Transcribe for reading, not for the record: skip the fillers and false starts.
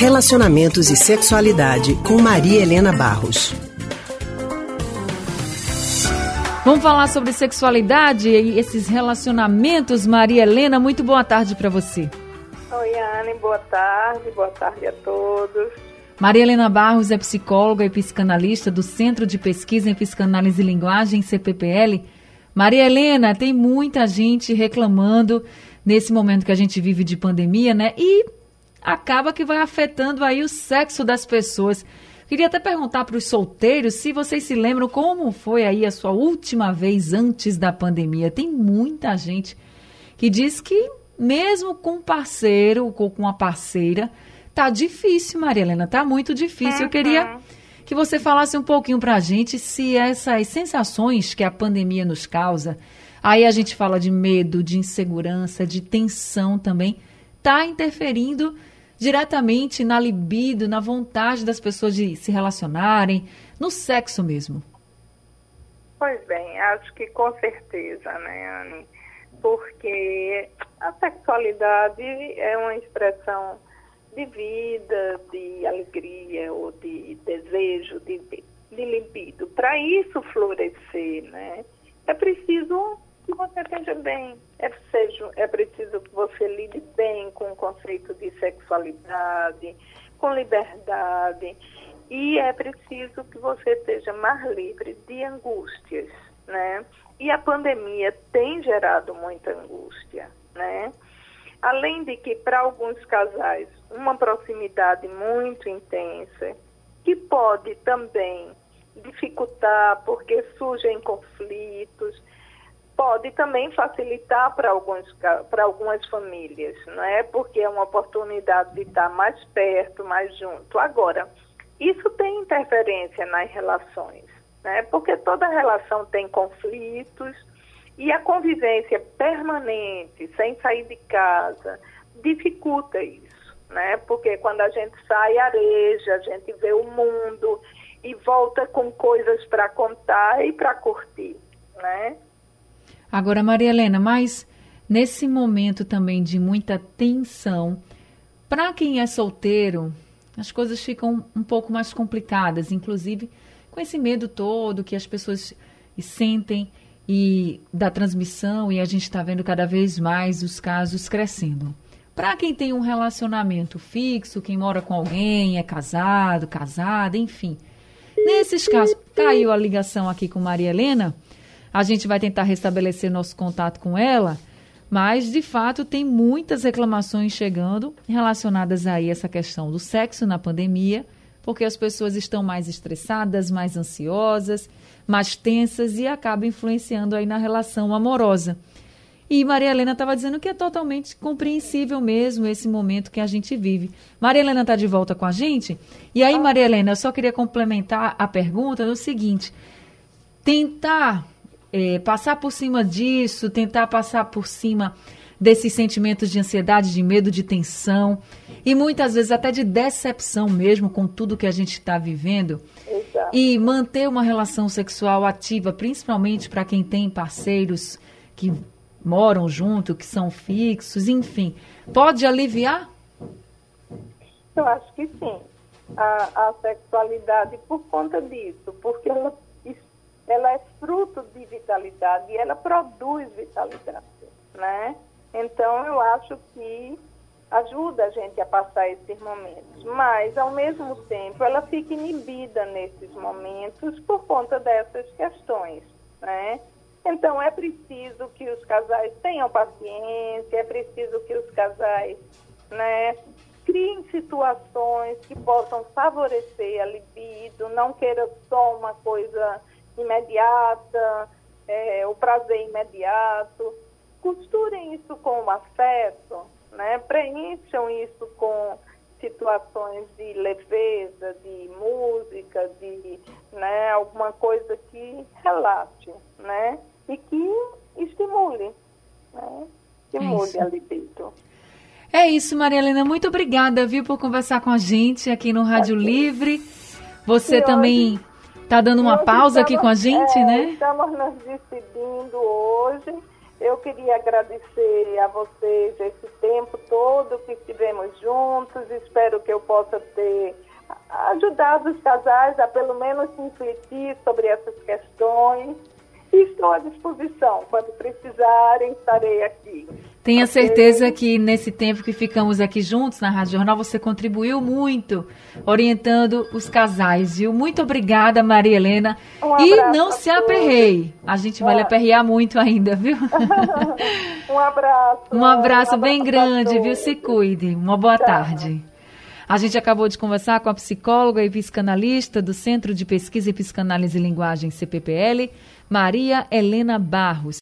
Relacionamentos e Sexualidade, com Maria Helena Barros. Vamos falar sobre sexualidade e esses relacionamentos. Maria Helena, muito boa tarde para você. Oi, Anne, boa tarde a todos. Maria Helena Barros é psicóloga e psicanalista do Centro de Pesquisa em Psicanálise e Linguagem, CPPL. Maria Helena, tem muita gente reclamando nesse momento que a gente vive de pandemia, né? E acaba que vai afetando aí o sexo das pessoas. Queria até perguntar para os solteiros se vocês se lembram como foi aí a sua última vez antes da pandemia. Tem muita gente que diz que mesmo com um parceiro ou com uma parceira, tá difícil, Maria Helena, tá muito difícil. Eu queria que você falasse um pouquinho para a gente se essas sensações que a pandemia nos causa, aí a gente fala de medo, de insegurança, de tensão também, tá interferindo diretamente na libido, na vontade das pessoas de se relacionarem, no sexo mesmo. Pois bem, acho que com certeza, né, Anne? Porque a sexualidade é uma expressão de vida, de alegria ou de desejo, de libido. Para isso florescer, né, é preciso que você esteja bem, é preciso que você lide bem com o conceito de sexualidade, com liberdade, e é preciso que você esteja mais livre de angústias, né? E a pandemia tem gerado muita angústia, né? Além de que, para alguns casais, uma proximidade muito intensa, que pode também dificultar porque surgem conflitos, pode também facilitar para algumas famílias, não é? Porque é uma oportunidade de estar mais perto, mais junto. Agora, isso tem interferência nas relações, né? Porque toda relação tem conflitos e a convivência permanente, sem sair de casa, dificulta isso, né? Porque quando a gente sai, areja, a gente vê o mundo e volta com coisas para contar e para curtir, né? Agora, Maria Helena, mas nesse momento também de muita tensão, para quem é solteiro, as coisas ficam um pouco mais complicadas, inclusive com esse medo todo que as pessoas sentem e da transmissão, e a gente está vendo cada vez mais os casos crescendo. Para quem tem um relacionamento fixo, quem mora com alguém, é casado, casada, enfim. Nesses casos, caiu a ligação aqui com Maria Helena. A gente vai tentar restabelecer nosso contato com ela, mas, de fato, tem muitas reclamações chegando relacionadas aí a essa questão do sexo na pandemia, porque as pessoas estão mais estressadas, mais ansiosas, mais tensas e acaba influenciando aí na relação amorosa. E Maria Helena estava dizendo que é totalmente compreensível mesmo esse momento que a gente vive. Maria Helena está de volta com a gente? E aí, Maria Helena, eu só queria complementar a pergunta no seguinte: tentar passar por cima disso, tentar passar por cima desses sentimentos de ansiedade, de medo, de tensão e muitas vezes até de decepção mesmo com tudo que a gente está vivendo. Exato. E manter uma relação sexual ativa, principalmente para quem tem parceiros que moram junto, que são fixos, enfim, pode aliviar? Eu acho que sim. A sexualidade, por conta disso, porque ela é fruto de vitalidade e ela produz vitalidade, né? Então, eu acho que ajuda a gente a passar esses momentos, mas, ao mesmo tempo, ela fica inibida nesses momentos por conta dessas questões, né? Então, é preciso que os casais tenham paciência, é preciso que os casais, né, criem situações que possam favorecer a libido, não queira só uma coisa imediata, o prazer imediato. Costurem isso com o afeto, né? Preencham isso com situações de leveza, de música, de, né, alguma coisa que relaxe, né? E que estimule, né? Estimule a libido. É isso, Maria Helena. Muito obrigada, viu, por conversar com a gente aqui no Rádio Livre. Você e também está dando uma pausa aqui com a gente, né? Estamos nos despedindo hoje. Eu queria agradecer a vocês esse tempo todo que estivemos juntos. Espero que eu possa ter ajudado os casais a pelo menos refletir sobre essas questões. E estou à disposição. Quando precisarem, estarei aqui. Tenha certeza que nesse tempo que ficamos aqui juntos na Rádio Jornal, você contribuiu muito, orientando os casais, viu? Muito obrigada, Maria Helena. E não se aperreie. A gente vai lhe aperrear muito ainda, viu? Um abraço. Um abraço bem grande, viu? Se cuide. Uma boa tarde. A gente acabou de conversar com a psicóloga e psicanalista do Centro de Pesquisa e Psicanálise e Linguagem, CPPL, Maria Helena Barros.